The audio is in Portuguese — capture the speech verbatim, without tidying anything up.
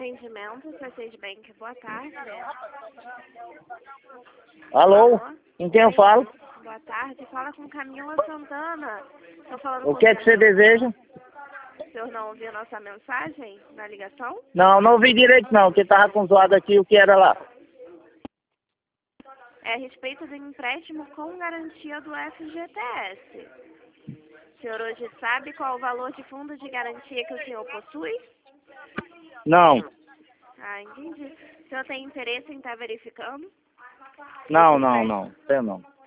Atendimento, C seis Bank, boa tarde. Alô? Alô? Com quem eu falo? Boa tarde, fala com Camila Santana. Tô falando O com que é que você deseja? O senhor não ouviu nossa mensagem na ligação? Não, não ouvi direito não, que tava com zoado aqui o que era lá. É a respeito do empréstimo com garantia do F G T S. O senhor hoje sabe qual o valor de fundo de garantia que o senhor possui? Não, Ah, entendi. O senhor tem interesse em estar verificando? não, não, não, eu não.